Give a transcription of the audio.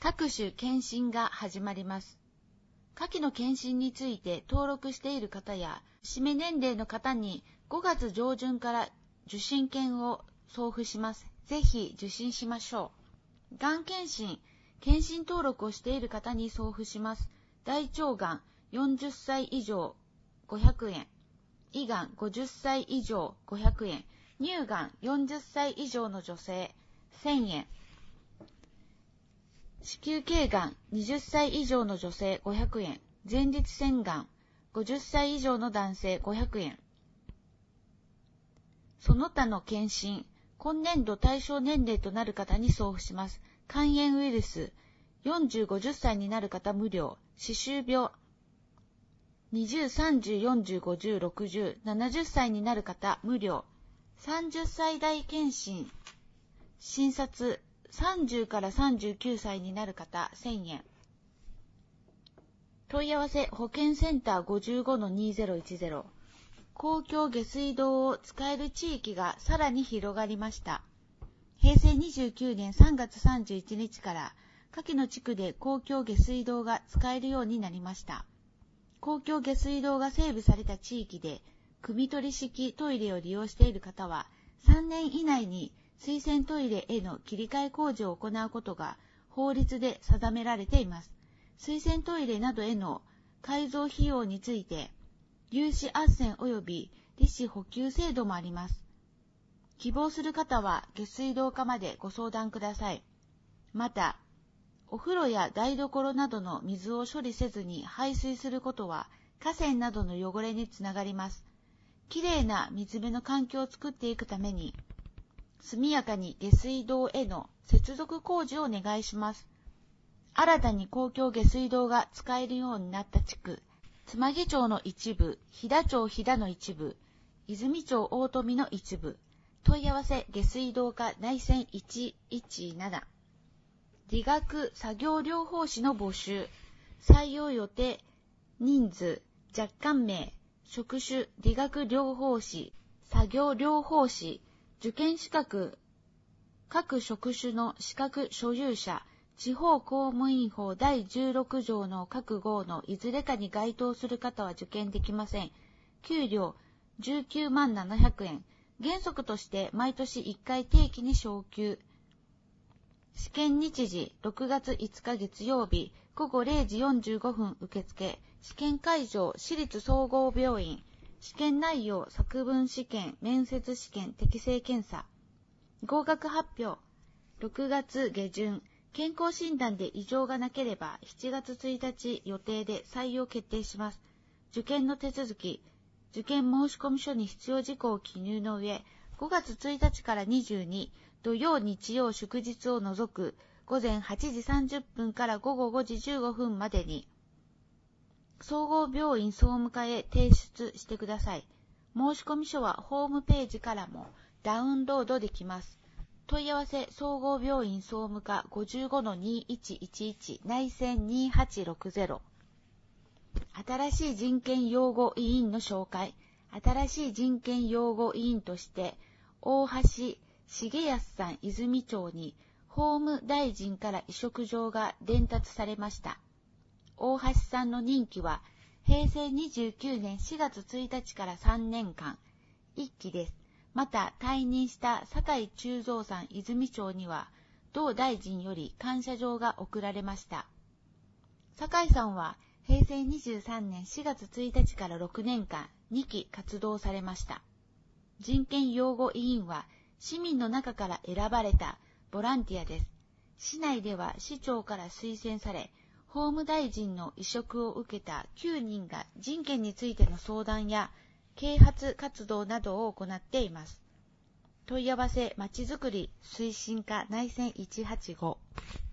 各種検診が始まります。下記の検診について登録している方や、指名年齢の方に5月上旬から受診券を送付します。ぜひ受診しましょう。がん検診、検診登録をしている方に送付します。大腸がん40歳以上500円。胃がん50歳以上500円。乳がん40歳以上の女性1000円。子宮頸がん20歳以上の女性500円。前立腺がん50歳以上の男性500円。その他の検診、今年度対象年齢となる方に送付します。肝炎ウイルス、40、50歳になる方無料。歯周病、20、30、40、50、60、70歳になる方無料。30歳代検診、診察、30から39歳になる方1000円。問い合わせ保健センター 55-2010。公共下水道を使える地域がさらに広がりました。平成29年3月31日から下記の地区で公共下水道が使えるようになりました。公共下水道が整備された地域で汲み取り式トイレを利用している方は3年以内に水洗トイレへの切り替え工事を行うことが法律で定められています。水洗トイレなどへの改造費用について、融資斡旋及び利子補給制度もあります。希望する方は下水道課までご相談ください。また、お風呂や台所などの水を処理せずに排水することは河川などの汚れにつながります。きれいな水辺の環境を作っていくために、速やかに下水道への接続工事をお願いします。新たに公共下水道が使えるようになった地区、妻木町の一部、飛騨町飛騨の一部、泉町大富の一部、問い合わせ下水道課内線117。理学作業療法士の募集、採用予定人数、若干名、職種理学療法士、作業療法士、受験資格、各職種の資格所有者、地方公務員法第16条の各号のいずれかに該当する方は受験できません。給料19万700円。原則として毎年1回定期に昇給。試験日時6月5日月曜日午後0時45分受付。試験会場私立総合病院。試験内容作文試験、面接試験、適性検査。合格発表6月下旬。健康診断で異常がなければ7月1日予定で採用決定します。受験の手続き、受験申込書に必要事項を記入の上、5月1日から22、土曜日曜祝日を除く午前8時30分から午後5時15分までに、総合病院総務課へ提出してください。申込書はホームページからもダウンロードできます。問い合わせ総合病院総務課 55-2111 内線2860。新しい人権擁護委員の紹介。新しい人権擁護委員として大橋重康さん泉町に法務大臣から委嘱状が伝達されました。大橋さんの任期は平成29年4月1日から3年間1期です。また退任した酒井忠三さん泉町には同大臣より感謝状が贈られました。酒井さんは平成23年4月1日から6年間2期活動されました。人権擁護委員は市民の中から選ばれたボランティアです。市内では市長から推薦され、法務大臣の委嘱を受けた9人が人権についての相談や啓発活動などを行っています。問い合わせまちづくり推進課内線185。